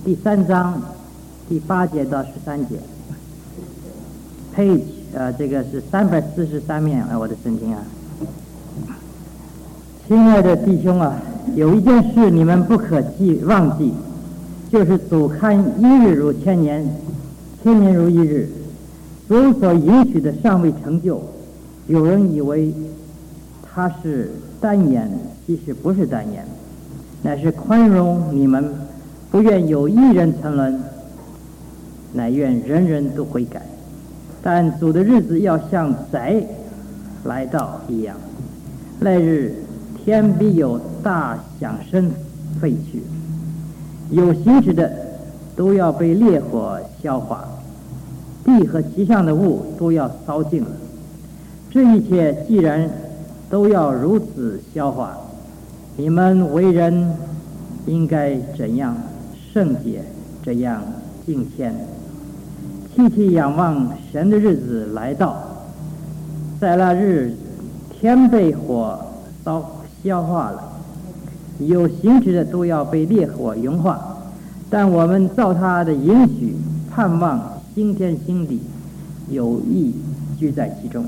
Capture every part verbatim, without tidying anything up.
第三章第八节到十三节 ，page 呃，这个是三百四十三面啊，我的圣经啊。亲爱的弟兄啊，有一件事你们不可记忘记，就是主看一日如千年，千年如一日。主所允许的尚未成就，有人以为他是单言，其实不是单言，乃是宽容你们，不愿有一人沉沦，乃愿人人都悔改。但主的日子要像贼来到一样，那日天必有大响声废去，有形质的都要被烈火消化，地和其上的物都要烧尽了。这一切既然都要如此消化，你们为人应该怎样圣洁，这样敬虔，期期仰望神的日子来到。在那日天被火烧消化了，有形质的都要被烈火融化，但我们照他的允许盼望新天新地，有意居在其中。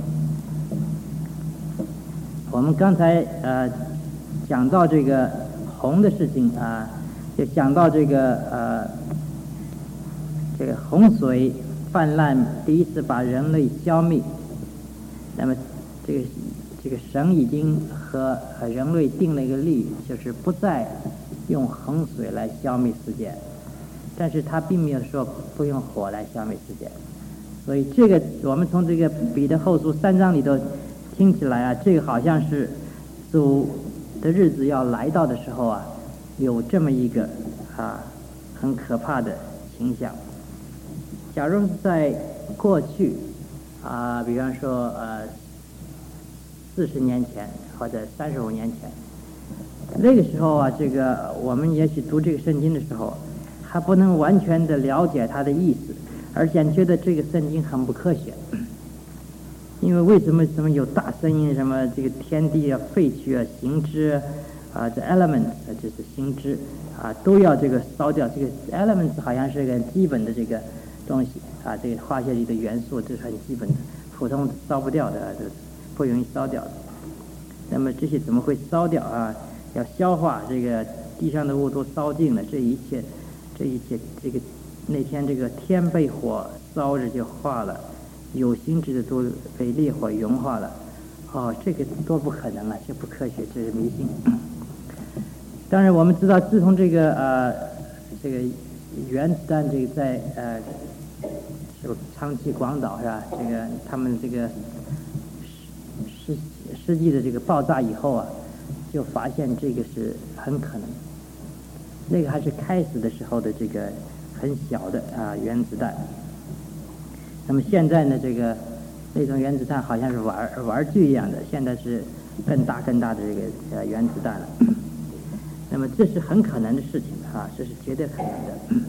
我们刚才呃讲到这个洪的事情啊，就讲到这个呃这个洪水泛滥，第一次把人类消灭。那么这个这个神已经和人类定了一个律，就是不再用洪水来消灭世界，但是他并没有说不用火来消灭世界。所以这个我们从这个彼得后书三章里头听起来啊，这个好像是主的日子要来到的时候啊，有这么一个啊很可怕的倾向。假如在过去啊，比方说呃四十年前或者三十五年前，那个时候啊，这个我们也许读这个圣经的时候，还不能完全的了解它的意思，而且觉得这个圣经很不科学。因为为什么什么有大声音，什么这个天地啊废去啊形之啊这 element 就是形之啊都要这个烧掉，这个 element 好像是个基本的这个东西啊，这个化学里的元素，这是很基本的，普通烧不掉的，这不容易烧掉的。那么这些怎么会烧掉啊？要消化，这个地上的物都烧尽了，这一切这一切这个那天这个天被火烧着就化了，有形质的都被烈火融化了。哦，这个多不可能啊，这不科学，这是迷信。当然我们知道，自从这个呃这个原子弹这个在呃是长崎广岛是吧，这个他们这个世世纪的这个爆炸以后啊，就发现这个是很可能，那个还是开始的时候的这个很小的啊原子弹。那么现在呢，这个那种原子弹好像是玩玩具一样的，现在是更大更大的这个呃原子弹了。那么这是很可能的事情啊，这是绝对可能的。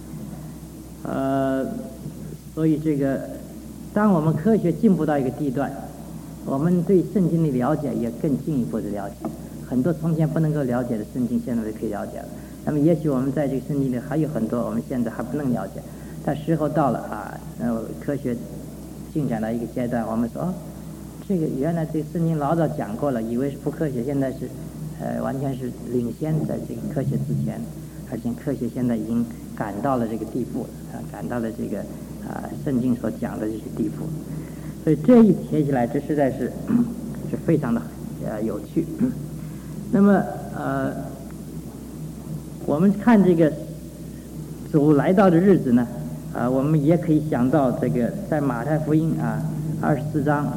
呃，所以这个当我们科学进步到一个地段，我们对圣经的了解也更进一步的了解，很多从前不能够了解的圣经现在都可以了解了。那么也许我们在这个圣经里还有很多我们现在还不能了解，但时候到了啊，呃，科学进展到一个阶段，我们说哦，这个原来这个圣经老早讲过了，以为是不科学，现在是呃完全是领先在这个科学之前，而且科学现在已经赶到了这个地步啊，赶到了这个啊圣经所讲的这些地步。所以这一提起来，这实在是是非常的呃有趣。那么呃，我们看这个主来到的日子呢，啊，我们也可以想到这个在马太福音啊二十四章，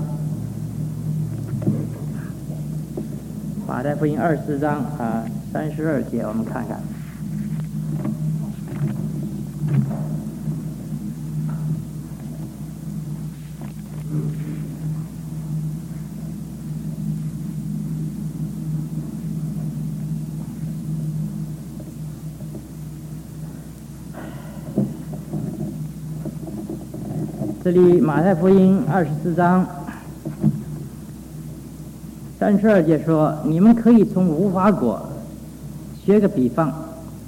马太福音二十四章啊三十二节，我们看看。这里马太福音二十四章三十二节说：“你们可以从无花果学个比方，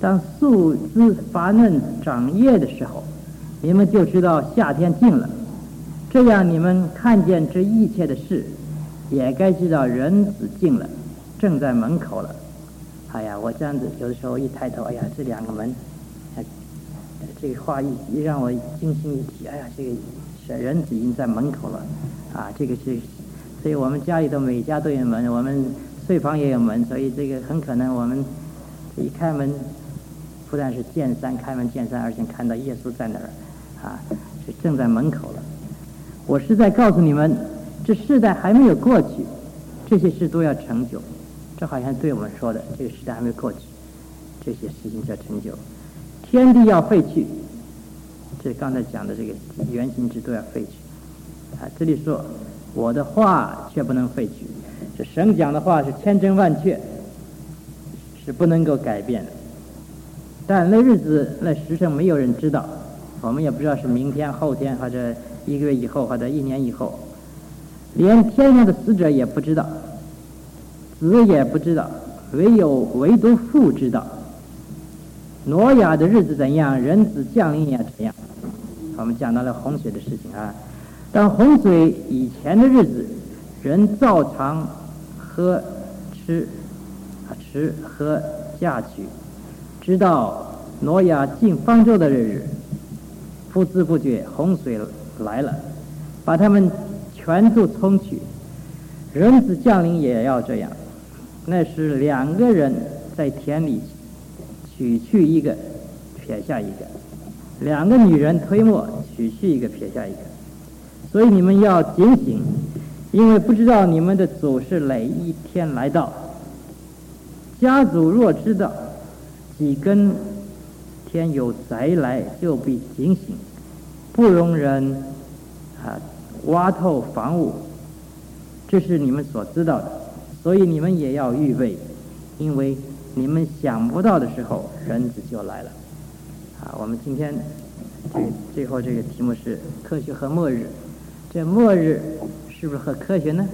当树枝发嫩长叶的时候，你们就知道夏天近了。这样你们看见这一切的事，也该知道人子近了，正在门口了。哎呀，我这样子有的时候一抬头，哎呀，这两个门，哎，这个话一一让我惊心一提，哎呀，这个是人子已经在门口了，啊，这个是，所以我们家里头每家都有门，我们睡房也有门，所以这个很可能我们一开门，不但是见山开门见山，而且看到耶稣在那儿，啊，是正在门口了。我是在告诉你们，这世代还没有过去，这些事都要成就。这好像对我们说的，这个时代还没有过去，这些事情要成就。天地要废去，这刚才讲的这个原形质都要废去。啊，这里说我的话却不能废去，这神讲的话是千真万确，是不能够改变的。但那日子那时辰没有人知道，我们也不知道是明天、后天，或者一个月以后，或者一年以后，连天上的使者也不知道，子也不知道，唯有唯独父知道。挪亚的日子怎样，人子降临也怎样。我们讲到了洪水的事情啊，当洪水以前的日子，人照常喝吃啊吃喝嫁娶，直到挪亚进方舟的日子，不知不觉洪水来了，把他们全都冲去。人子降临也要这样，那是两个人在田里取去一个，撇下一个；两个女人推磨，取去一个，撇下一个。所以你们要警醒，因为不知道你们的主是哪一天来到。家主若知道几更天有灾来，就必警醒，不容人啊挖透房屋。这是你们所知道的，所以你们也要预备，因为你们想不到的时候，人子就来了。啊，我们今天这个最后这个题目是科学和末日。这末日是不是和科学呢？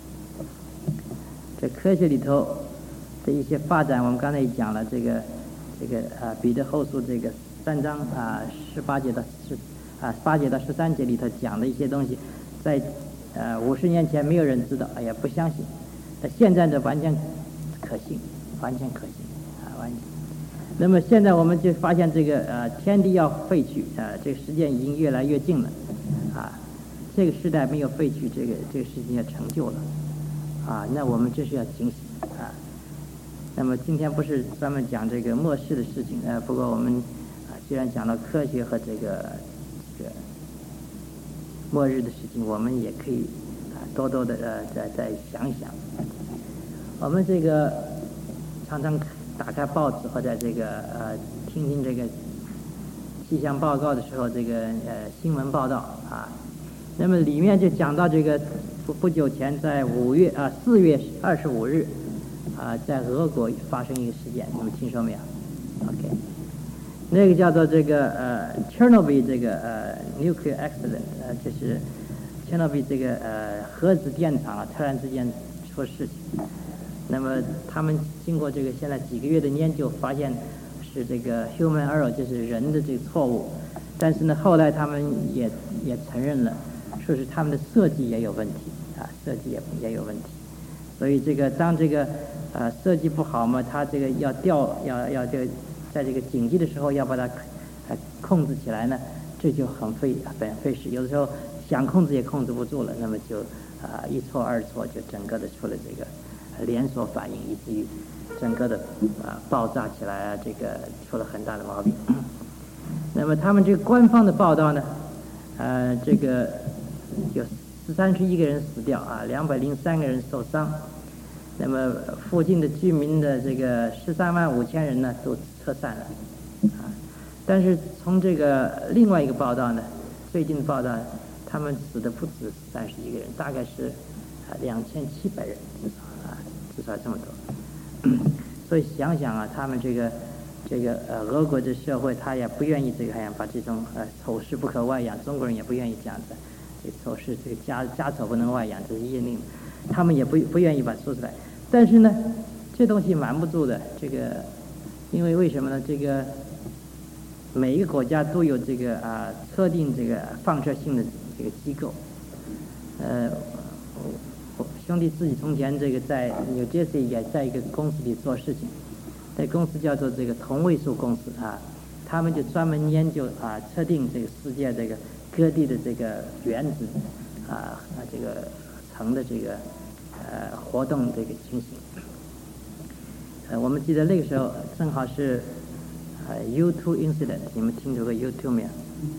这科学里头的一些发展，我们刚才也讲了，这个这个啊彼得后书这个三章啊十八节到十啊八节到十三节里头讲的一些东西，在呃五十年前没有人知道，哎呀不相信，那现在的完全可信，完全可信啊完全。那么现在我们就发现这个呃天地要废去啊，这个时间已经越来越近了啊，这个时代没有废去，这个这个事情要成就了啊，那我们这是要警醒啊。那么今天不是专门讲这个末世的事情，呃，不过我们啊既然讲到科学和这个这个末日的事情，我们也可以啊多多的呃再再想想。我们这个常常打开报纸或者这个呃听听这个气象报告的时候，这个呃新闻报道啊，那么里面就讲到这个不不久前在五月啊四月二十五日啊，在俄国发生一个事件，你们听说没有 ？OK， 那个叫做这个呃 Chernobyl 这个呃 nuclear accident， 呃就是 Chernobyl 这个呃核子电厂啊突然之间出事情。那么他们经过这个现在几个月的研究，发现是这个 human error， 就是人的这个错误。但是呢，后来他们也也承认了，说是他们的设计也有问题啊，设计也也有问题。所以这个当这个呃设计不好嘛，它这个要掉要要这个在这个紧急的时候要把它呃控制起来呢，这就很费很费事。有的时候想控制也控制不住了，那么就啊、呃、一错二错，就整个的出了这个连锁反应，以至于整个的啊、呃、爆炸起来啊，这个出了很大的毛病。那么他们这个官方的报道呢，呃，这个有三十一个人死掉啊，两百零三个人受伤。那么附近的居民的这个十三万五千人呢都撤散了啊。但是从这个另外一个报道呢，最近的报道，他们死的不止三十一个人，大概是啊两千七百人至少啊，至少这么多。所以想想啊，他们这个这个呃俄国的社会，他也不愿意这个，好像把这种呃丑事不可外扬，中国人也不愿意这样子，这个丑事这个家家丑不能外扬，这是业令，他们也不不愿意把它说出来。但是呢，这东西瞒不住的，这个因为为什么呢？这个每一个国家都有这个啊测定这个放射性的这个机构。呃，我兄弟自己从前这个在纽约市也在一个公司里做事情，这公司叫做这个同位素公司啊，他们就专门研究啊测定这个世界这个各地的这个原子啊啊这个层的这个呃活动这个情形。呃，我们记得那个时候正好是呃 U 二 incident， 你们听说过 U 二 没有？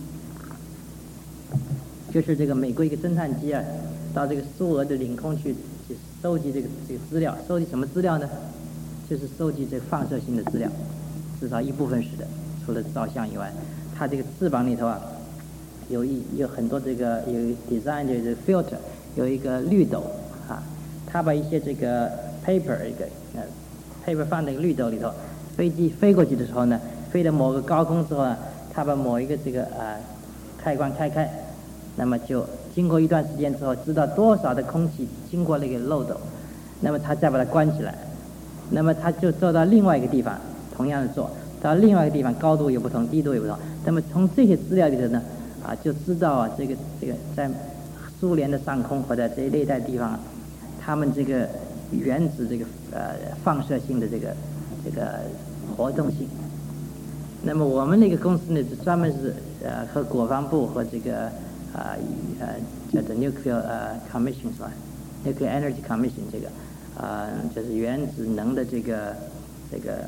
就是这个美国一个侦探机啊，到这个苏俄的领空去去收集这个这个资料，收集什么资料呢？就是收集这个放射性的资料，至少一部分是的，除了照相以外，它这个翅膀里头啊，有一有很多这个有 design 的这个 filter， 有一个滤斗啊，它把一些这个 paper 一个呃 paper 放在一个滤斗里头，飞机飞过去的时候呢，飞到某个高空之后呢，它把某一个这个呃开关开开。那么就经过一段时间之后，知道多少的空气经过那个漏斗，那么他再把它关起来，那么他就做到另外一个地方，同样的做到另外一个地方，高度也不同，低度也不同。那么从这些资料里头呢，啊，就知道啊，这个这个在苏联的上空或者这一类带地方，他们这个原子这个呃放射性的这个这个活动性。那么我们那个公司呢，专门是呃和国防部和这个。啊呃叫做 nuclear 呃 commission 是吧 ？nuclear energy commission 这个啊、呃、就是原子能的这个这个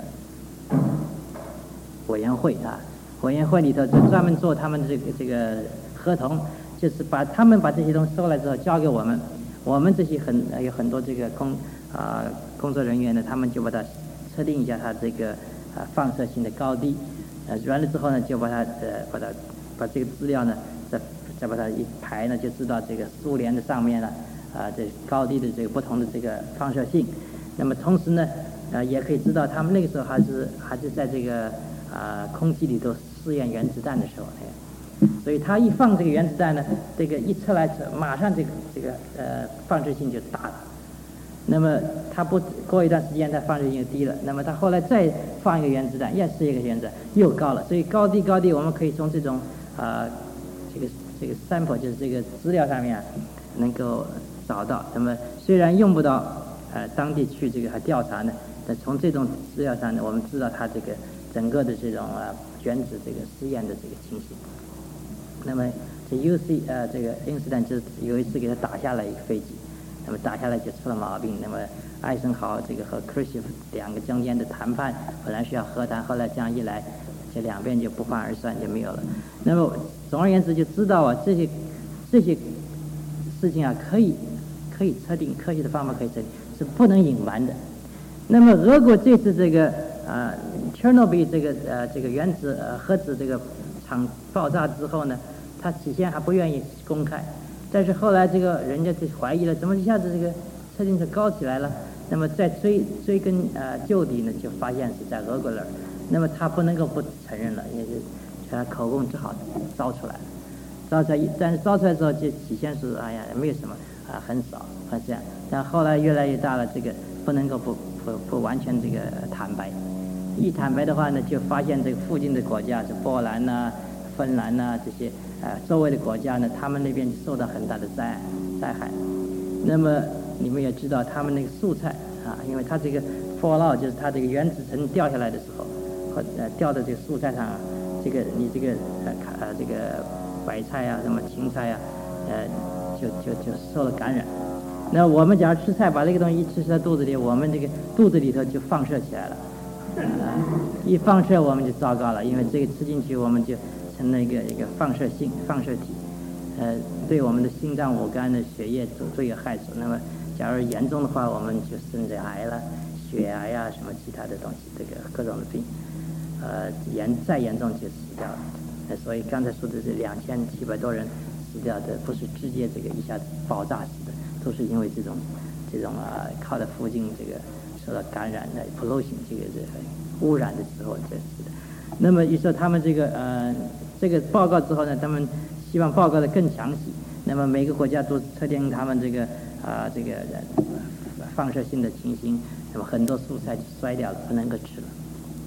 委员会啊，委员会里头就专门做他们的这个这个合同，就是把他们把这些东西收来之后交给我们，我们这些很有很多这个工啊、呃、工作人员呢，他们就把它测定一下它这个啊、呃、放射性的高低，呃完了之后呢，就把它呃把它把这个资料呢再。再把它一排呢，就知道这个苏联的上面呢，啊，这高低的这个不同的这个放射性。那么同时呢，啊，也可以知道他们那个时候还是还是在这个啊空气里头试验原子弹的时候，哎，所以他一放这个原子弹呢，这个一测来测，马上这个这个呃放射性就大了。那么他不过一段时间，它放射性就低了。那么他后来再放一个原子弹，又是一个原子弹又高了。所以高低高低，我们可以从这种啊这个。这个 sample 就是这个资料上面、啊、能够找到。那么虽然用不到呃当地去这个调查呢，但从这种资料上呢，我们知道它这个整个的这种啊原子这个实验的这个情形。那么这 U C 呃这个 incident 就是有一次给它打下来一个飞机，那么打下来就出了毛病。那么艾森豪这个和 Khrushchev 两个中间的谈判本来是要和谈，后来这样一来。这两边就不欢而散，就没有了。那么总而言之，就知道啊，这些这些事情啊，可以可以测定，科学的方法可以测定，是不能隐瞒的。那么俄国这次这个啊 Chernobyl 这个呃这个原子呃核子这个厂爆炸之后呢，他起先还不愿意公开，但是后来这个人家就怀疑了，怎么一下子这个测定就高起来了？那么再追追根呃究底呢，就发现是在俄国那儿。那么他不能够不承认了，也就他口供只好招出来了，招出来，但是招出来之后就起先是哎呀没有什么啊，很少啊这样，但后来越来越大了，这个不能够不不不完全这个坦白，一坦白的话呢，就发现这个附近的国家是波兰呐、啊、芬兰呐、啊、这些啊周围的国家呢，他们那边就受到很大的灾灾害。那么你们也知道，他们那个蔬菜啊，因为它这个 fallout 就是它这个原子层掉下来的时候。和呃掉到这个蔬菜上、啊，这个你这个呃呃这个白菜啊，什么芹菜啊，呃就就就受了感染。那我们假如吃菜，把这个东西一吃在肚子里，我们这个肚子里头就放射起来了，啊，一放射我们就糟糕了，因为这个吃进去我们就成了一个一个放射性放射体，呃，对我们的心脏、五肝的血液都都有害处。那么假如严重的话，我们就甚至癌了、血癌呀、啊、什么其他的东西，这个各种的病。呃，严再严重就死掉了，呃，所以刚才说的这两千七百多人死掉的，不是直接这个一下子爆炸死的，都是因为这种这种啊靠在附近这个受到感染的 pollution 这个这个污染的时候这死的。那么一说他们这个呃这个报告之后呢，他们希望报告的更详细。那么每个国家都测定他们这个啊、呃、这个放射性的情形，那么很多蔬菜就衰掉了，不能够吃了。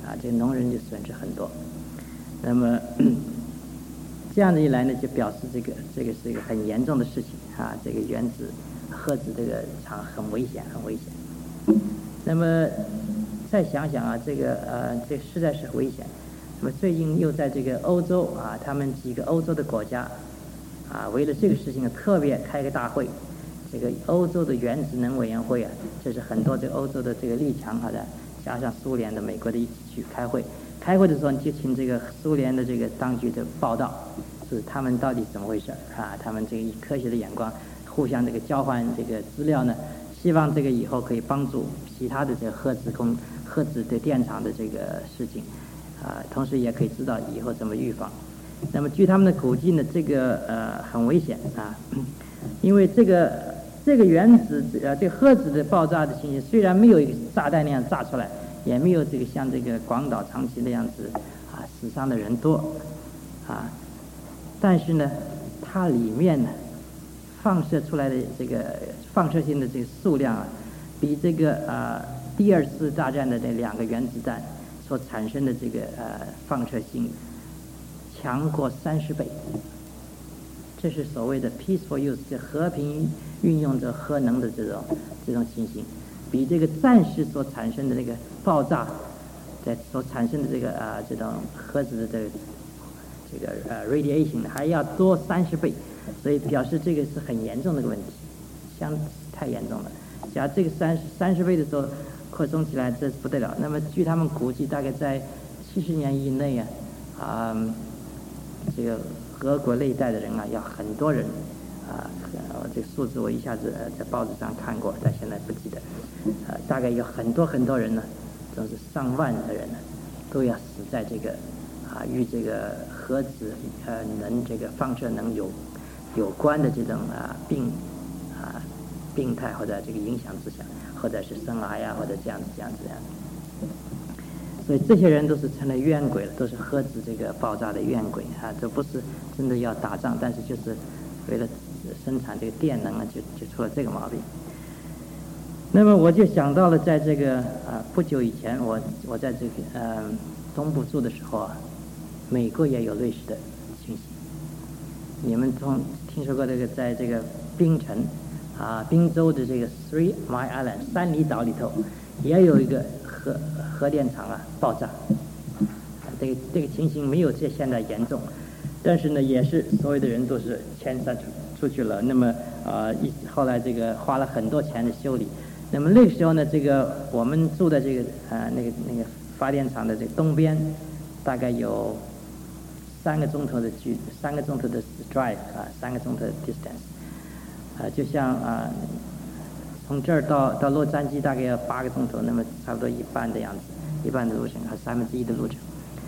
啊，这个农人就损失很多。那么这样子一来呢，就表示这个这个是一个很严重的事情啊，这个原子核子这个厂很危险，很危险。那么再想想啊，这个呃，这实在是危险。那么最近又在这个欧洲啊，他们几个欧洲的国家啊，为了这个事情特别开个大会。这个欧洲的原子能委员会啊，这是很多这个欧洲的这个力强好的，加上苏联的、美国的一起去开会。开会的时候，你就请这个苏联的这个当局的报道，是他们到底怎么回事啊？他们这个以科学的眼光互相这个交换这个资料呢，希望这个以后可以帮助其他的这个核子工、核子的电厂的这个事情啊，同时也可以知道以后怎么预防。那么据他们的估计呢，这个呃很危险啊，因为这个。这个原子呃，这个核子的爆炸的情形，虽然没有一个炸弹那样炸出来，也没有这个像这个广岛、长崎那样子啊死伤的人多啊，但是呢，它里面呢放射出来的这个放射性的这个数量啊，比这个啊第二次大战的这两个原子弹所产生的这个呃放射性强过三十倍。这是所谓的 peaceful use， 这和平运用着核能的这种这种情形，比这个战时所产生的这个爆炸，在所产生的这个啊、呃、这种核子的这个这个呃 radiation 还要多三十倍，所以表示这个是很严重的一个问题，相太严重了。假如这个三三十倍的时候扩充起来，这是不得了。那么据他们估计，大概在七十年以内啊啊、呃、这个。俄国那一代的人啊，要很多人啊，呃，这个数字我一下子在报纸上看过，但现在不记得。呃，大概有很多很多人呢，都是上万的人呢，都要死在这个啊与这个核子呃能这个放射能有有关的这种啊病啊病态或者这个影响之下，或者是生癌呀，或者这样子这样子这样子。所以这些人都是成了冤鬼了，都是核子这个爆炸的冤鬼啊！这不是真的要打仗，但是就是为了生产这个电能啊，就就出了这个毛病。那么我就想到了，在这个啊不久以前，我我在这个呃东部住的时候啊，美国也有类似的情形。你们从听说过这个，在这个槟城啊宾州的这个 Three Mile Island 三里岛里头，也有一个核核电厂啊爆炸，这个这个情形没有这现在严重，但是呢，也是所有的人都是迁散出出去了。那么呃，一后来这个花了很多钱的修理。那么那个时候呢，这个我们住的这个呃那个那个发电厂的这个东边，大概有三个钟头的距，三个钟头的 drive 啊，三个钟头的 distance， 啊，就像啊。从这儿到到洛杉矶大概要八个钟头，那么差不多一半的样子，一半的路程，还三分之一的路程。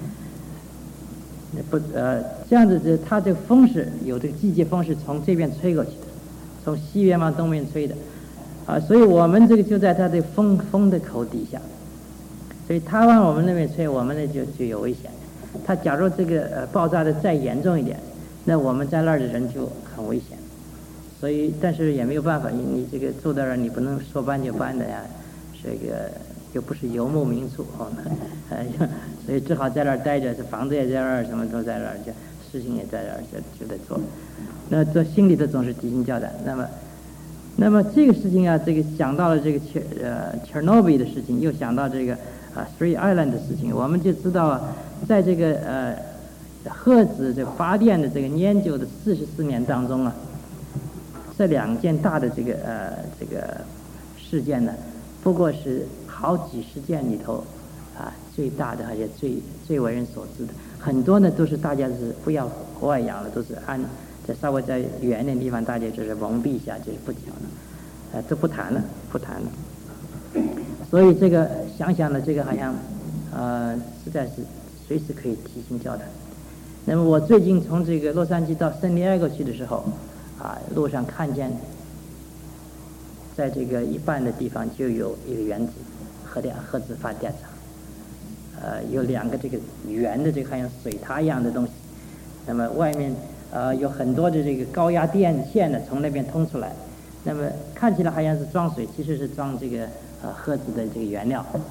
不呃，这样子这它这个风是有这个季节风是从这边吹过去的，从西边往东边吹的，啊，所以我们这个就在它的风风的口底下，所以它往我们那边吹，我们那就就有危险。它假如这个呃爆炸的再严重一点，那我们在那儿的人就很危险。所以，但是也没有办法，你你这个住在那儿，你不能说搬就搬的呀，这个又不是游牧民族哦，呃，所以只好在那儿待着，这房子也在那儿，什么都在那儿，这事情也在那儿，就就得做。那这心里头总是提心吊胆。那么，那么这个事情啊，这个想到了这个切呃 Chernobyl 的事情，又想到这个啊 Three Island 的事情，我们就知道啊，在这个呃核子这发电的这个研究的四十四年当中啊。这两件大的这个呃这个事件呢，不过是好几十件里头啊最大的，而且最最为人所知的。很多呢都是大家是不要外扬了，都是按在稍微在远一点地方，大家就是蒙蔽一下，就是不讲了，呃都不谈了，不谈了。所以这个想想呢，这个好像呃实在是随时可以提心吊胆。那么我最近从这个洛杉矶到圣地亚哥去的时候。啊，路上看见，在这个一半的地方就有一个原子核电核子发电厂，呃，有两个这个圆的这个好像水塔一样的东西，那么外面呃有很多的这个高压电线呢从那边通出来，那么看起来好像是装水，其实是装这个呃核子的这个原料，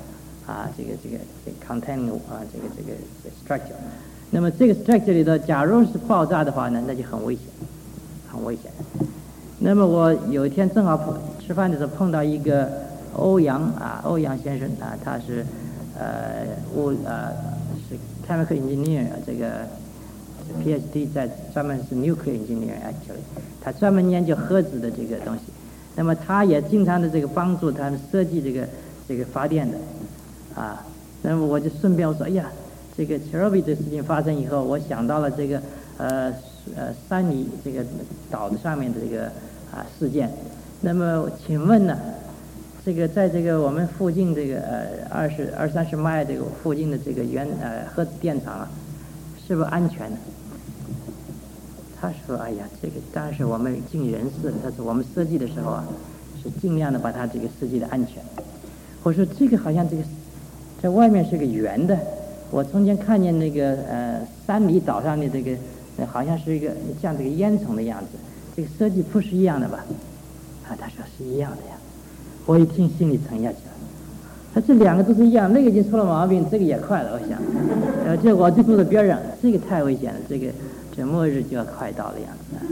啊，这个这个这个 containing 啊，这个这个 structure。那么这个 structure 里头，假如是爆炸的话呢，那就很危险，很危险。那么我有一天正好吃饭的时候碰到一个欧阳啊，欧阳先生啊，他是呃物呃是 chemical engineer 这个 PhD 在专门是 nuclear engineer actually， 他专门研究核子的这个东西。那么他也经常的这个帮助他们设计这个这个发电的啊。那么我就顺便我说，哎呀，这个 Chernobyl 这事情发生以后，我想到了这个呃呃山里这个岛的上面的这个啊事件。那么请问呢，这个在这个我们附近这个呃二十二三十迈这个附近的这个原呃核子电厂啊，是不是安全的？他说：“哎呀，这个当然是我们尽人事，但是我们设计的时候啊，是尽量的把它这个设计的安全。”我说：“这个好像这个在外面是个圆的，我从前看见那个呃三里岛上的这个、呃、好像是一个像这个烟囱的样子，这个设计不是一样的吧？”啊，他说是一样的呀。我一听心里沉下去了。他这两个都是一样，那个已经出了毛病，这个也快了，我想，呃，这我就住在边上，这个太危险了，这个。这末日就要快到了样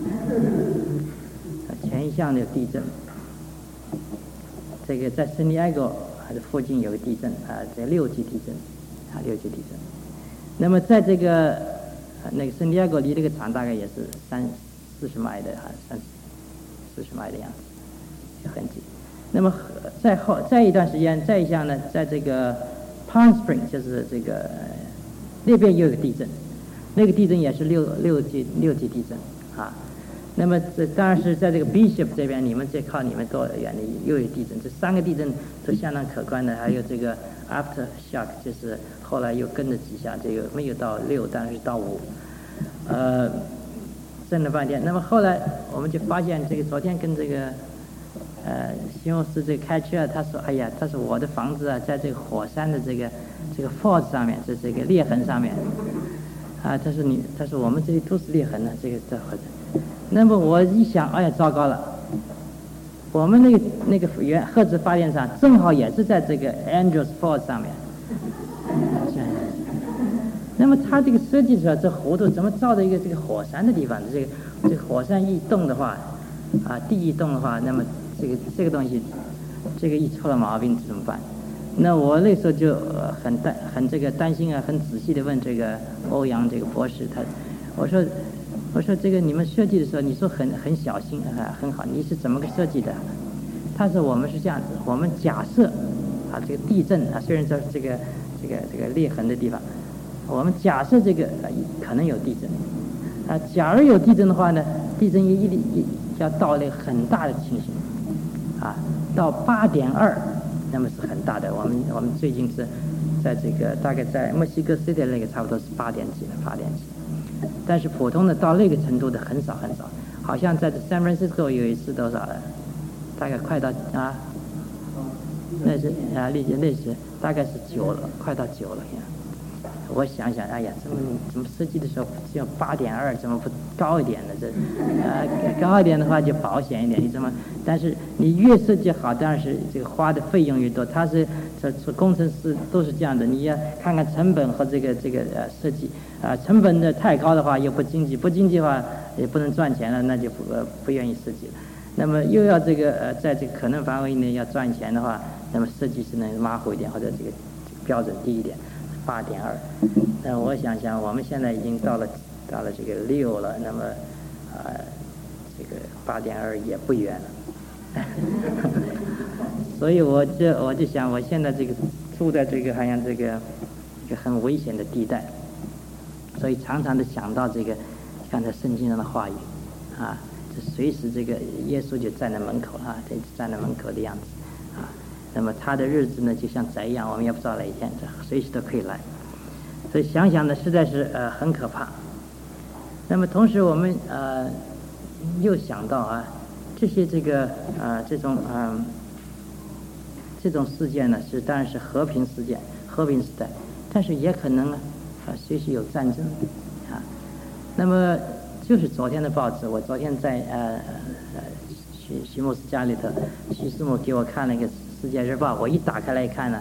子。前一项的地震，这个在圣地亚哥还是附近有个地震啊，这六级地震啊，六级地震。那么在这个、呃、那个圣地亚哥离这个厂大概也是三四十迈的啊，三四十迈的样子，很近。那么再后再一段时间，再一项呢，在这个 Palm Spring 就是这个那边又有个地震。那个地震也是六六级六级地震啊，那么这当然是在这个 Bishop 这边，你们这靠你们多远的又有地震，这三个地震都相当可观的，还有这个 aftershock， 就是后来又跟着几下，这个没有到六，但是到五，呃，震了半天。那么后来我们就发现，这个昨天跟这个呃西红柿这个开车，他说，哎呀，他说我的房子啊，在这个火山的这个这个 fault 上面，在这个裂痕上面。啊，他说你，他说我们这里都是裂痕呢，这个这或者，那么我一想，哎呀，糟糕了，我们那个那个原核子发电厂正好也是在这个 Andrews Fault 上面，那么他这个设计出来这弧度怎么照到一个这个火山的地方？这个这个火山一动的话，啊，地一动的话，那么这个这个东西，这个一出了毛病怎么办？那我那时候就很担很这个担心啊，很仔细的问这个欧阳这个博士，他我说我说这个你们设计的时候，你说很很小心啊，很好，你是怎么个设计的？他说我们是这样子，我们假设啊这个地震啊，虽然在这个这个这个裂痕的地方，我们假设这个、呃、可能有地震啊，假如有地震的话呢，地震一一一要到那个很大的情形啊，到八点二。那么是很大的，我们我们最近是在这个大概在墨西哥 City 那个差不多是八点几了，八点几。但是普通的到那个程度的很少很少，好像在 San Francisco 有一次多少，大概快到啊，那是啊那那是大概是九了，快到九了呀。我想想，哎呀，怎么怎么设计的时候只有八点二，怎么不高一点呢？这，呃，高一点的话就保险一点。你怎么？但是你越设计好，当然是这个花的费用越多。他是这这工程师都是这样的，你要看看成本和这个这个呃设计啊、呃，成本的太高的话又不经济，不经济的话也不能赚钱了，那就不呃不愿意设计了。那么又要这个呃在这个可能范围内要赚钱的话，那么设计师能马虎一点或者这个标准低一点。八点二，那我想想，我们现在已经到了到了这个六了，那么啊、呃，这个八点二也不远了。所以我这我就想，我现在这个住在这个好像这个一个很危险的地带，所以常常的想到这个刚才圣经上的话语啊，这随时这个耶稣就站在门口啊，这站在门口的样子。那么他的日子呢，就像贼一样，我们也不知道哪一天，随时都可以来。所以想想呢，实在是呃很可怕。那么同时我们呃又想到啊，这些这个呃这种嗯、呃、这种事件呢，是当然是和平事件、和平时代，但是也可能啊、呃、随时有战争啊。那么就是昨天的报纸，我昨天在呃呃徐徐牧师家里头，徐师母给我看了一个。世界日报，我一打开来看呢，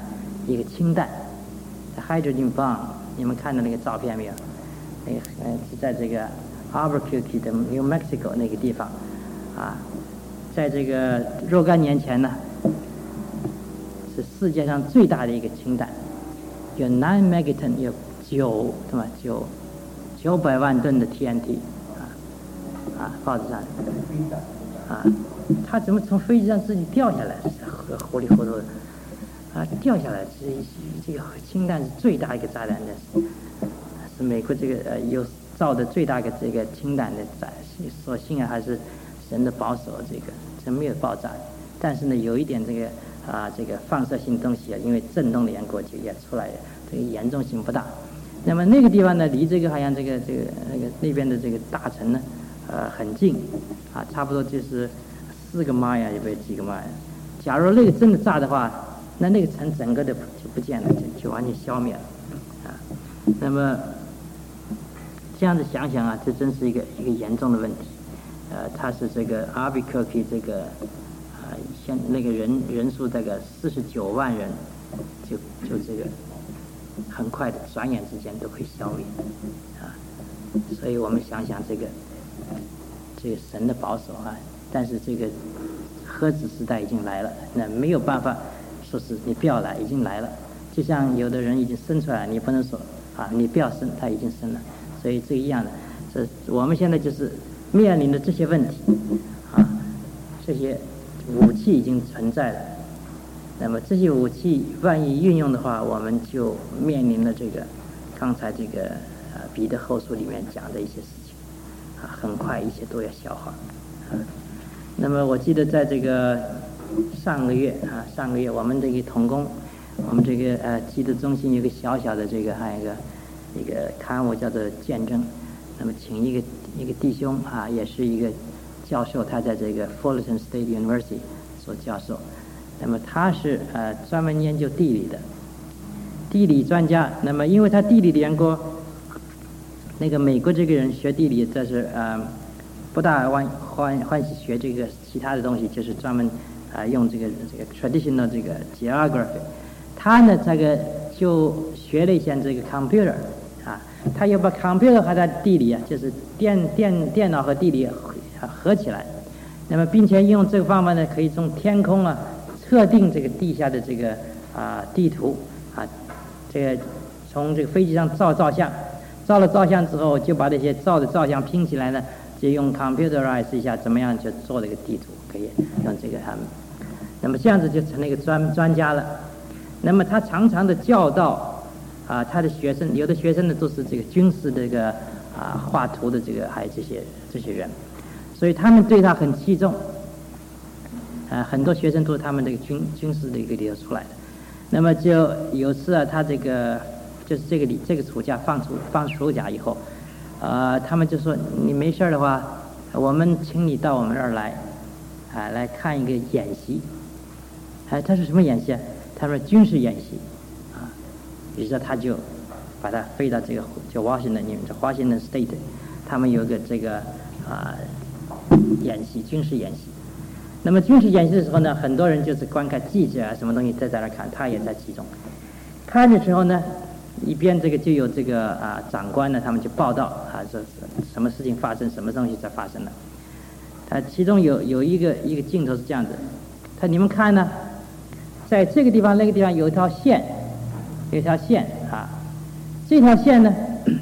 一个氢弹 hydrogen bomb， 你们看到那个照片没有？那个呃是在这个 Albuquerque 的 New Mexico 那个地方啊，在这个若干年前呢，是世界上最大的一个氢弹，有 nine megaton， 有九什么九九百万吨的 T N T 啊啊，报纸上啊，它怎么从飞机上自己掉下来，糊里糊涂的啊掉下来，这这个氢弹是最大一个炸弹的，是美国这个呃有造的最大的这个氢弹的炸，所幸啊还是神的保守，这个这没有爆炸，但是呢有一点这个啊这个放射性东西啊，因为震动的缘故就也出来了，这个严重性不大。那么那个地方呢，离这个好像这个这个那个那边的这个大城呢，呃，很近，啊，差不多就是四个迈呀，也不几个迈。假如那个真的炸的话，那那个城整个的就不见了，就就完全消灭了，啊。那么这样子想想啊，这真是一个一个严重的问题。呃，它是这个 Albuquerque 这个啊，像那个人人数这个四十九万人，就就这个。很快的，转眼之间都会消灭，啊，所以我们想想这个，这个神的保守啊，但是这个核子时代已经来了，那没有办法说是你不要来，已经来了。就像有的人已经生出来，你不能说啊，你不要生，他已经生了，所以这一样的，这我们现在就是面临的这些问题，啊，这些武器已经存在了。那么这些武器万一运用的话，我们就面临了这个刚才这个呃彼得后书里面讲的一些事情啊，很快一切都要消化啊。那么我记得在这个上个月啊，上个月我们这个同工，我们这个呃基督中心有个小小的这个还有一个一个刊物叫做见证，那么请一个一个弟兄啊，也是一个教授，他在这个 Fullerton State University 做教授。那么他是呃专门研究地理的地理专家，那么因为他地理的缘故，那个美国这个人学地理，这是呃不大欢欢欢喜学这个其他的东西，就是专门啊、呃、用这个这个 traditional 这个 geography， 他呢这个就学了一下这个 computer 啊，他又把 computer 和他地理啊，就是电电电脑和地理合起来，那么并且用这个方法呢，可以从天空啊测定这个地下的这个啊、呃、地图啊，这个从这个飞机上照照相，照了照相之后，就把这些照的照相拼起来呢，就用 computerize 一下，怎么样就做这个地图，可以用这个啊。那么这样子就成了一个专专家了。那么他常常的教导啊，他的学生，有的学生呢都是这个军事这个啊画图的这个，还有这些这些人，所以他们对他很器重。啊，很多学生都是他们这个军军事的一个里头出来的。那么就有次啊，他这个就是这个里这个暑假放暑放暑假以后，呃，他们就说你没事的话，我们请你到我们这儿来，啊，来看一个演习。哎，他是什么演习啊？他说军事演习，啊，于是他就把他飞到这个就 Washington， 你们这 Washington State， 他们有个这个啊演习，军事演习。那么军事演习的时候呢，很多人就是观看记者啊，什么东西在在那看，他也在其中。看的时候呢，一边这个就有这个啊长官呢，他们就报道啊，说什么事情发生，什么东西在发生了。他其中有有一个一个镜头是这样子，他你们看呢，在这个地方那个地方有一条线，有一条线啊，这条线呢，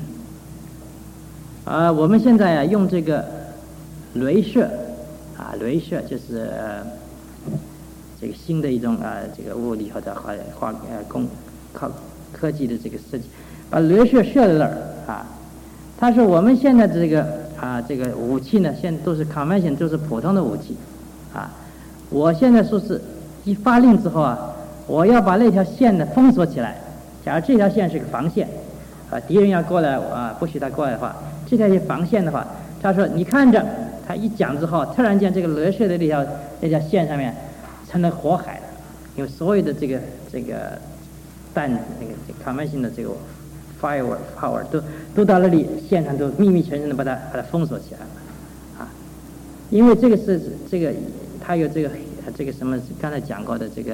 啊我们现在啊用这个镭射。啊，镭射就是、呃、这个新的一种啊、呃，这个物理或者化化呃工靠科技的这个设计，把镭射射在那儿啊。他说我们现在这个啊这个武器呢，现在都是 convention， 都是普通的武器啊。我现在说是一发令之后啊，我要把那条线呢封锁起来。假如这条线是个防线啊，敌人要过来啊，不许他过来的话，这条防线的话，他说你看着。他一讲之后，突然间这个镭射的那条那条线上面成了火海了，因为所有的这个这个弹那个 convention 的这个 fire power 都都到那里线上都密密全全的把它把它封锁起来了啊，因为这个是这个它有这个这个什么刚才讲过的这个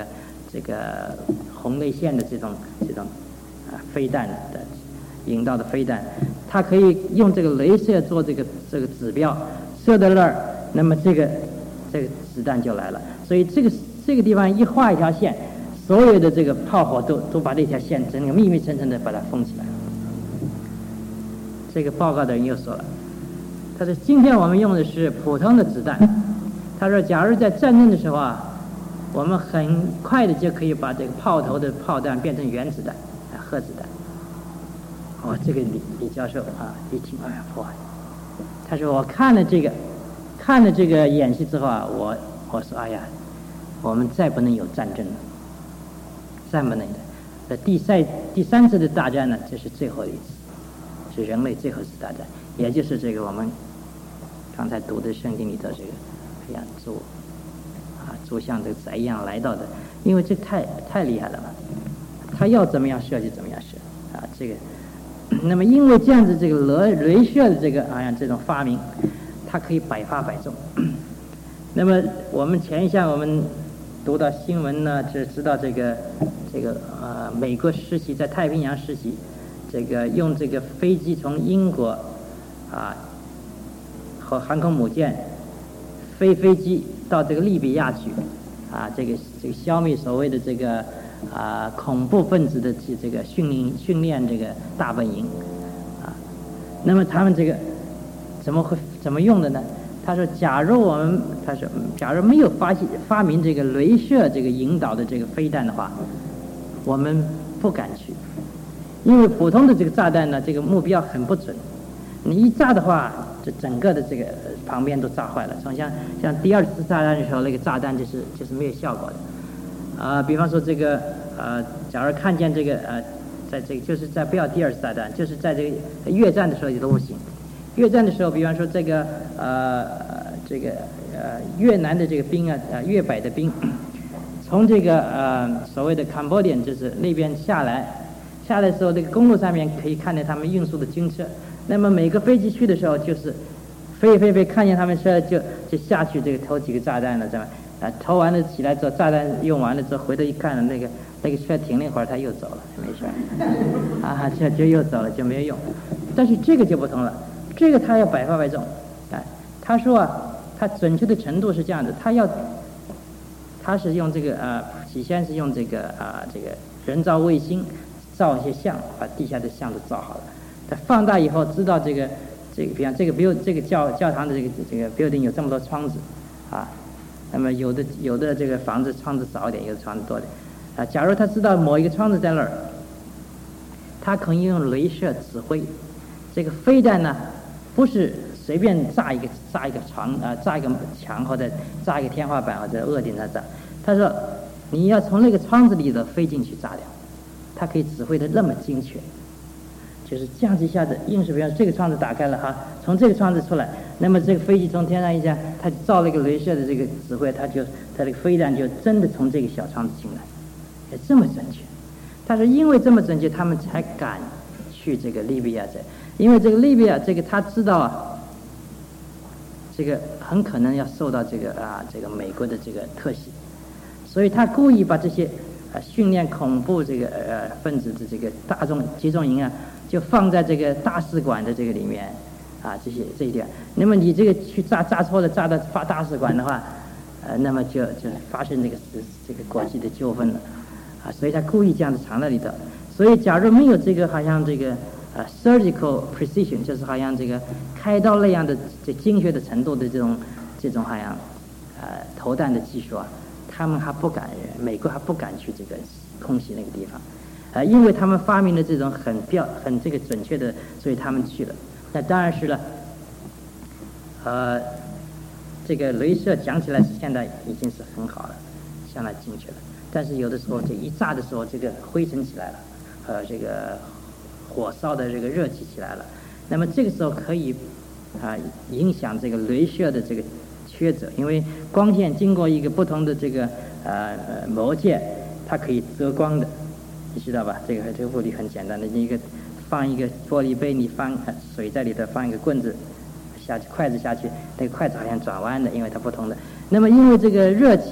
这个红内线的这种这种啊飞弹的引导的飞弹，它可以用这个镭射做这个这个指标，射到那儿，那么这个这个子弹就来了。所以这个这个地方一画一条线，所有的这个炮火都都把这条线整个密密层层的把它封起来了。这个报告的人又说了，他说今天我们用的是普通的子弹，他说假如在战争的时候啊，我们很快的就可以把这个炮头的炮弹变成原子弹啊，核子弹。哦，这个李李教授啊一听哎呀哇，他说我看了这个看了这个演习之后啊，我我说哎呀，我们再不能有战争了，再不能的。这第三第三次的大战呢，这是最后一次，是人类最后一次大战，也就是这个我们刚才读的圣经里头这个哎呀主啊主像这个宰一样来到的，因为这太太厉害了嘛，他要怎么样射就怎么样射啊，这个。那么因为这样子这个镭镭射的这个好像这种发明，它可以百发百中。那么我们前一项我们读到新闻呢，就知道这个这个呃美国实习在太平洋实习，这个用这个飞机从英国啊和航空母舰飞飞机到这个利比亚去啊，这个这个消灭所谓的这个。啊，恐怖分子的这个训练训练这个大本营，啊，那么他们这个怎么会怎么用的呢？他说，假如我们他说，假如没有发现发明这个镭射这个引导的这个飞弹的话，我们不敢去，因为普通的这个炸弹呢，这个目标很不准，你一炸的话，这整个的这个旁边都炸坏了。从像像第二次炸弹的时候，那个炸弹就是就是没有效果的。啊、呃，比方说这个呃，假如看见这个呃，在这个就是在不要第二次炸弹，就是在这个越战的时候也都不行。越战的时候，比方说这个呃这个呃越南的这个兵啊，呃越北的兵，从这个呃所谓的 Cambodian 就是那边下来，下来的时候，这个公路上面可以看见他们运输的军车。那么每个飞机去的时候，就是飞飞飞，看见他们车就就下去这个投几个炸弹了，知道吗？啊，投完了起来之后，炸弹用完了之后，回头一看，那个那个车停了一会儿，他又走了，没事儿，啊，就就又走了，就没有用。但是这个就不同了，这个他要百发百中，啊，他说啊，他准确的程度是这样的，他要，他是用这个啊，起先是用这个啊这个人造卫星照一些相，把地下的相都照好了，他放大以后知道这个这个，比方这个 build 这个教教堂的这个这个 building 有这么多窗子，啊。那么有的有的这个房子窗子少一点，有的窗子多点，啊，假如他知道某一个窗子在那儿，他可以用镭射指挥，这个飞弹呢，不是随便炸一个炸一个床啊、呃，炸一个墙或者炸一个天花板或者屋顶上炸，他说你要从那个窗子里头飞进去炸掉，他可以指挥的那么精确，就是这样子一下子，硬是比方这个窗子打开了哈，从这个窗子出来。那么这个飞机从天上一下，它照了一个镭射的这个指挥，它就它这个飞弹就真的从这个小窗子进来，也这么准确。他说因为这么准确，他们才敢去这个利比亚这，因为这个利比亚这个他知道啊，这个很可能要受到这个啊这个美国的这个特袭，所以他故意把这些啊训练恐怖这个呃分子的这个大众集中营啊，就放在这个大使馆的这个里面。啊，这些这一点，那么你这个去炸炸错了，炸到发大使馆的话，呃，那么就就发生这个这个国际的纠纷了，啊，所以他故意这样子藏在里头。所以，假如没有这个好像这个呃 surgical precision， 就是好像这个开刀那样的这精确的程度的这种这种好像呃投弹的技术啊，他们还不敢，美国还不敢去这个空袭那个地方，呃，因为他们发明了这种很标很这个准确的，所以他们去了。那当然是了，呃，这个镭射讲起来是现在已经是很好了，相当精确了。但是有的时候这一炸的时候，这个灰尘起来了，呃，这个火烧的这个热气起来了。那么这个时候可以啊、呃、影响这个镭射的这个曲折，因为光线经过一个不同的这个呃膜介，它可以遮光的，你知道吧？这个这个物理很简单的一个。放一个玻璃杯，你放水在里头，放一个棍子下去，筷子下去，那个筷子好像转弯的，因为它不同的。那么因为这个热气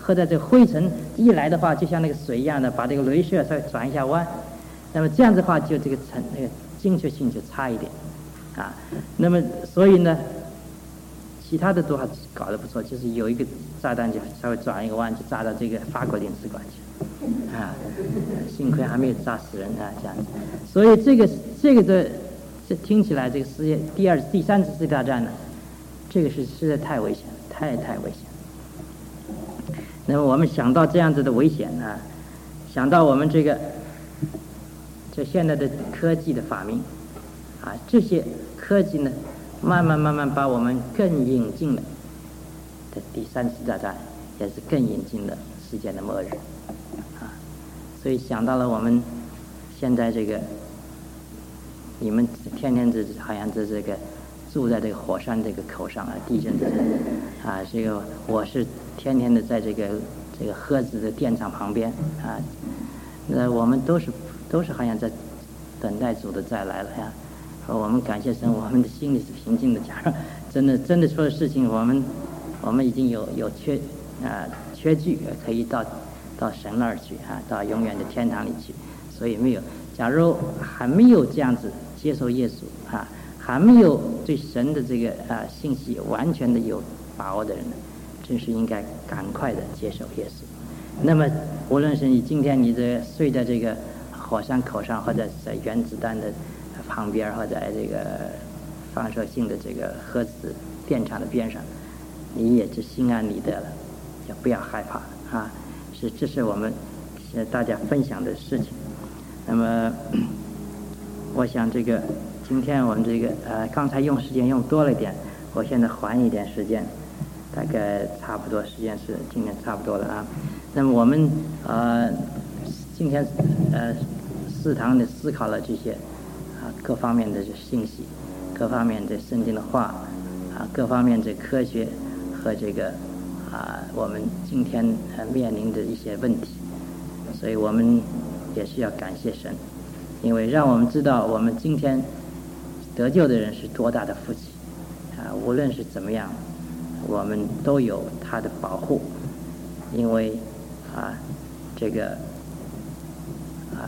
或者这个灰尘一来的话，就像那个水一样的，把这个镭射稍微转一下弯，那么这样子的话，就这个程那个精确性就差一点，啊，那么所以呢，其他的都还搞得不错，就是有一个炸弹就稍微转一个弯，就炸到这个法国领事馆去，啊，幸亏还没有炸死人啊，这样子。所以这个这个的，这听起来这个世界第二第三次世界大战呢，这个是实在太危险了，太太危险了。那么我们想到这样子的危险啊，想到我们这个这现在的科技的发明啊，这些科技呢，慢慢慢慢把我们更引进了的第三次大战，也是更引进了世界的末日啊。所以想到了我们现在这个，你们天天这好像这这个住在这个火山这个口上啊，地震这啊，这个我是天天的在这个这个核子的电厂旁边啊，那我们都是都是好像在等待主的再来了呀。我们感谢神，我们的心里是平静的。假如真的真的出了事情，我们我们已经有有缺啊缺据，可以到到神那儿去啊，到永远的天堂里去。所以没有，假如还没有这样子接受耶稣啊，还没有对神的这个啊信息完全的有把握的人呢，真是应该赶快的接受耶稣。那么无论是你今天你这睡在这个火山口上，或者在原子弹的旁边，或者在这个放射性的这个核子电厂的边上，你也是心安理得了，也不要害怕啊！是，这是我们是大家分享的事情。那么，我想这个今天我们这个呃，刚才用时间用多了一点，我现在还一点时间，大概差不多时间是今天差不多了啊。那么我们呃今天呃四堂的思考了这些。啊，各方面的信息，各方面的圣经的话，啊，各方面的科学和这个啊，我们今天呃面临的一些问题，所以我们也是要感谢神，因为让我们知道我们今天得救的人是多大的福气啊！无论是怎么样，我们都有他的保护，因为啊，这个啊。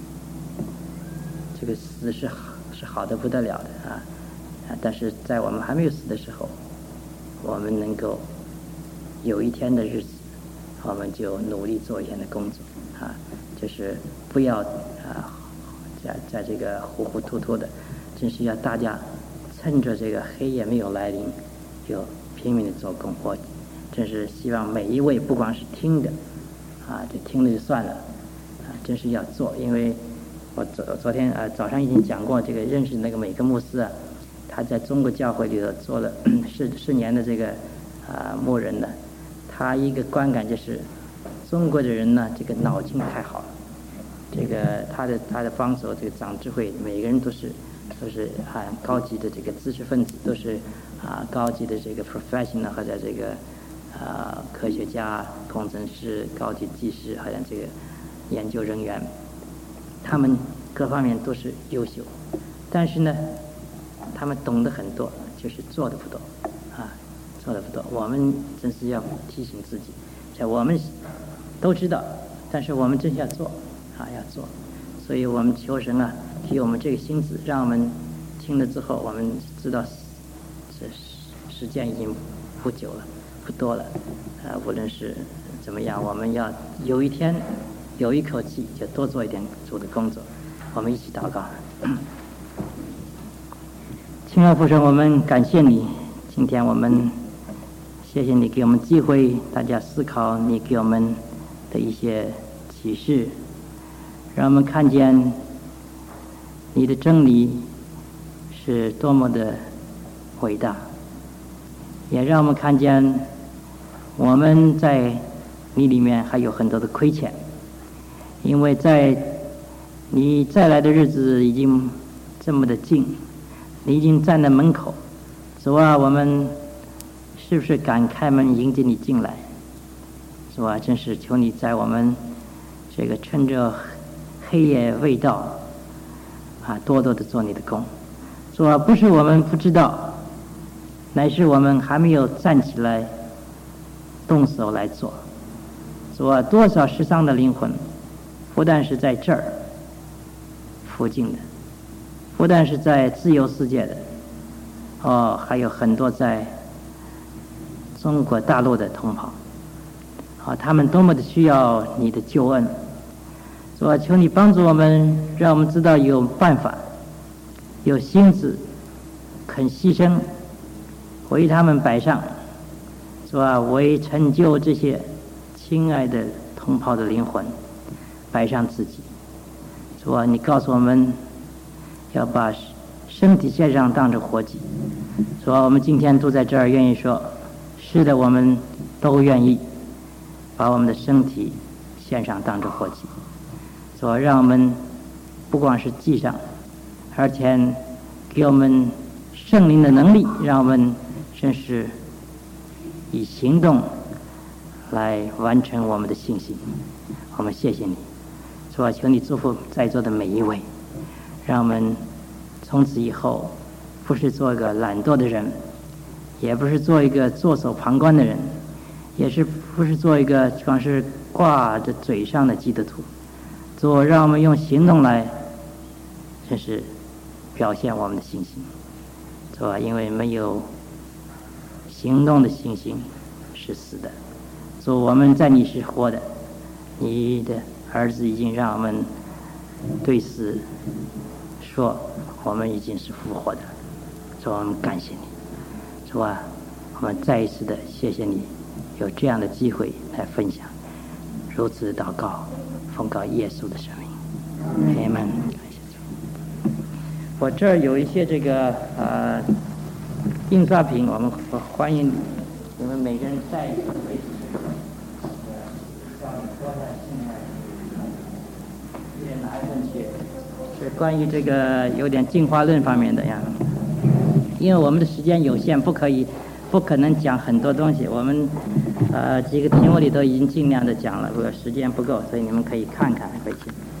这个死是好是好的不得了的啊，啊！但是在我们还没有死的时候，我们能够有一天的日子，我们就努力做一天的工作啊，就是不要啊，在在这个糊糊涂涂的，真是要大家趁着这个黑夜没有来临，就拼命的做工。我真是希望每一位，不光是听的啊，就听了就算了啊，真是要做，因为。我昨昨天啊、呃、早上已经讲过，这个认识那个美国牧师啊，他在中国教会里头做了四四年的这个啊、呃、牧人呢，他一个观感就是，中国的人呢这个脑筋太好了，这个他的他的帮手这个长智慧，每个人都是都是啊高级的这个知识分子，都是啊高级的这个 professional 或者这个啊科学家、工程师、高级技师，好像这个研究人员。他们各方面都是优秀，但是呢，他们懂得很多，就是做的不多，啊，做的不多。我们真是要提醒自己，这我们都知道，但是我们真要做，啊，要做。所以我们求神啊，给我们这个心智，让我们听了之后，我们知道这时间已经不久了，不多了，啊，无论是怎么样，我们要有一天。有一口气就多做一点主的工作，我们一起祷告。亲爱父神，我们感谢你，今天我们谢谢你给我们机会，大家思考你给我们的一些启示，让我们看见你的真理是多么的伟大，也让我们看见我们在你里面还有很多的亏欠。因为在你再来的日子已经这么的近，你已经站在门口，主啊，我们是不是敢开门迎接你进来？主啊，真是求你在我们这个趁着黑夜未到啊，多多的做你的工。主啊，不是我们不知道，乃是我们还没有站起来动手来做。 主啊，多少失丧的灵魂，不但是在这儿附近的，不但是在自由世界的，哦，还有很多在中国大陆的同胞，啊，他们多么的需要你的救恩。主啊，求你帮助我们，让我们知道有办法，有心志，肯牺牲，为他们摆上，是吧？为成就这些亲爱的同胞的灵魂，摆上自己。主啊，你告诉我们要把身体献上当成活祭。主啊，我们今天都在这儿愿意说，是的，我们都愿意把我们的身体献上当成活祭。主啊，让我们不光是祭上，而且给我们圣灵的能力，让我们真是以行动来完成我们的信心。我们谢谢你，主啊，求你祝福在座的每一位，让我们从此以后不是做一个懒惰的人，也不是做一个袖手旁观的人，也是不是做一个光是挂着嘴上的基督徒。主啊，让我们用行动来真是表现我们的信心。主啊，因为没有行动的信心是死的。主，我们在你是活的，你的儿子已经让我们对死说，我们已经是复活的。主，我们感谢你。主啊，我们再一次的谢谢你有这样的机会来分享，如此祷告奉告耶稣的生命。阿们。我这儿有一些这个呃印刷品，我们欢迎你们每个人带一个位置。拿一份去，是关于这个有点进化论方面的呀。因为我们的时间有限，不可以不可能讲很多东西。我们呃几个题目里都已经尽量的讲了，如果时间不够，所以你们可以看看回去。